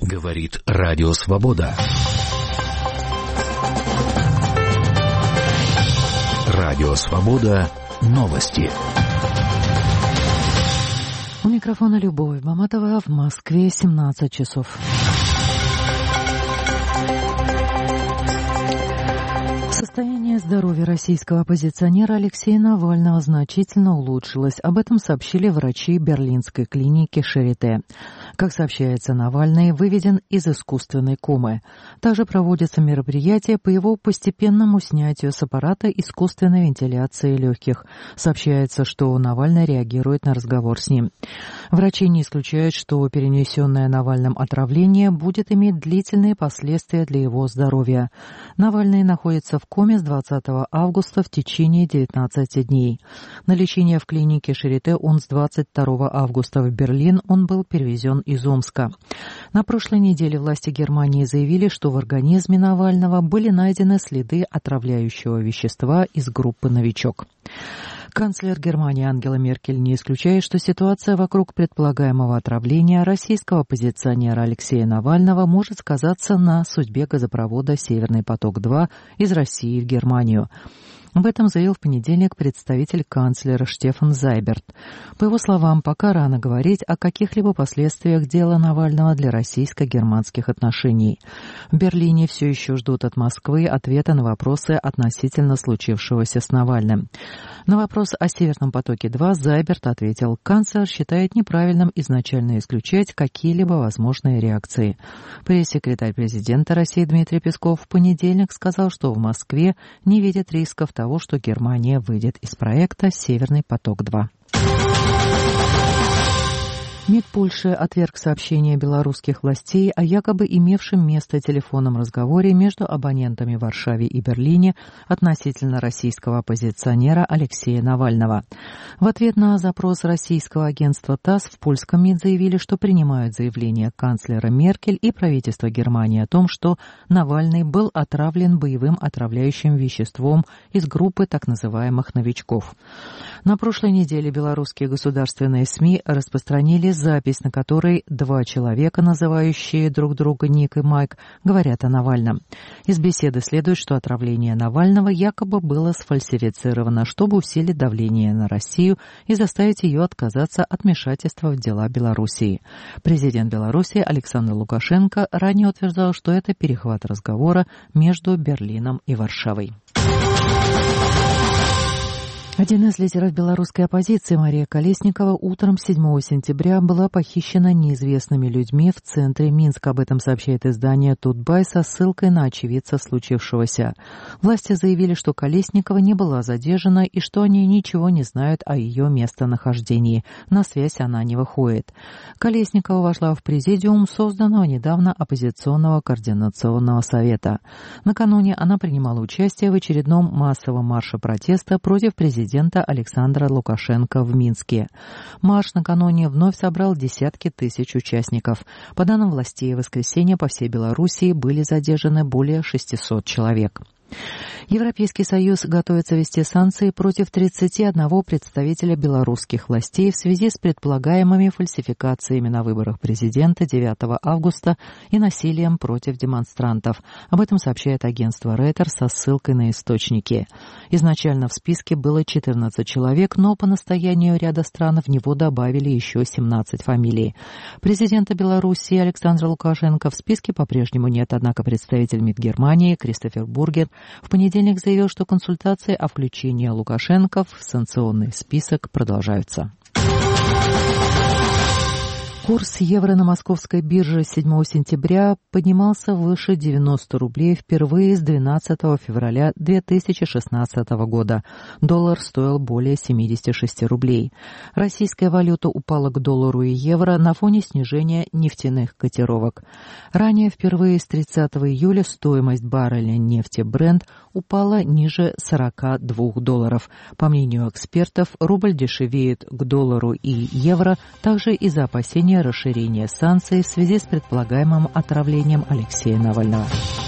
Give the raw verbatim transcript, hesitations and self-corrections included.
Говорит Радио Свобода. Радио Свобода. Новости. У микрофона Любовь Маматова. В Москве семнадцать часов. Состояние здоровья российского оппозиционера Алексея Навального значительно улучшилось. Об этом сообщили врачи берлинской клиники Шарите. Как сообщается, Навальный выведен из искусственной комы. Также проводятся мероприятия по его постепенному снятию с аппарата искусственной вентиляции легких. Сообщается, что Навальный реагирует на разговор с ним. Врачи не исключают, что перенесенное Навальным отравление будет иметь длительные последствия для его здоровья. Навальный находится в коме с двадцатого августа в течение девятнадцати дней. На лечение в клинике Шарите он с двадцать второго августа в Берлин он был перевезен из Омска. На прошлой неделе власти Германии заявили, что в организме Навального были найдены следы отравляющего вещества из группы «Новичок». Канцлер Германии Ангела Меркель не исключает, что ситуация вокруг предполагаемого отравления российского оппозиционера Алексея Навального может сказаться на судьбе газопровода «Северный поток-два» из России в Германию. Об этом заявил в понедельник представитель канцлера Штефан Зайберт. По его словам, пока рано говорить о каких-либо последствиях дела Навального для российско-германских отношений. В Берлине все еще ждут от Москвы ответа на вопросы относительно случившегося с Навальным. На вопрос о «Северном потоке-два» Зайберт ответил: канцлер считает неправильным изначально исключать какие-либо возможные реакции. Пресс-секретарь президента России Дмитрий Песков в понедельник сказал, что в Москве не видит рисков того, того, что Германия выйдет из проекта «Северный поток-два». МИД Польши отверг сообщение белорусских властей о якобы имевшем место телефонном разговоре между абонентами в Варшаве и Берлине относительно российского оппозиционера Алексея Навального. В ответ на запрос российского агентства ТАСС в польском МИД заявили, что принимают заявление канцлера Меркель и правительства Германии о том, что Навальный был отравлен боевым отравляющим веществом из группы так называемых «новичков». На прошлой неделе белорусские государственные СМИ распространили запись, на которой два человека, называющие друг друга Ник и Майк, говорят о Навальном. Из беседы следует, что отравление Навального якобы было сфальсифицировано, чтобы усилить давление на Россию и заставить ее отказаться от вмешательства в дела Белоруссии. Президент Беларуси Александр Лукашенко ранее утверждал, что это перехват разговора между Берлином и Варшавой. Один из лидеров белорусской оппозиции, Мария Колесникова, утром седьмого сентября была похищена неизвестными людьми в центре Минска. Об этом сообщает издание «Тутбай» со ссылкой на очевидца случившегося. Власти заявили, что Колесникова не была задержана и что они ничего не знают о ее местонахождении. На связь она не выходит. Колесникова вошла в президиум созданного недавно оппозиционного координационного совета. Накануне она принимала участие в очередном массовом марше протеста против президента президента Александра Лукашенко в Минске. Марш накануне вновь собрал десятки тысяч участников. По данным властей, в воскресенье по всей Белоруссии были задержаны более шестисот человек. Европейский Союз готовится ввести санкции против тридцати одного представителя белорусских властей в связи с предполагаемыми фальсификациями на выборах президента девятого августа и насилием против демонстрантов. Об этом сообщает агентство Reuters со ссылкой на источники. Изначально в списке было четырнадцать человек, но по настоянию ряда стран в него добавили еще семнадцать фамилий. Президента Беларуси Александра Лукашенко в списке по-прежнему нет, однако представитель МИД Германии Кристофер Бургер в понедельник заявил, что консультации о включении Лукашенко в санкционный список продолжаются. Курс евро на московской бирже седьмого сентября поднимался выше девяноста рублей впервые с двенадцатого февраля две тысячи шестнадцатого года. Доллар стоил более семидесяти шести рублей. Российская валюта упала к доллару и евро на фоне снижения нефтяных котировок. Ранее впервые с тридцатого июля стоимость барреля нефти Brent упала ниже сорока двух долларов. По мнению экспертов, рубль дешевеет к доллару и евро также из-за опасения расширения санкций в связи с предполагаемым отравлением Алексея Навального.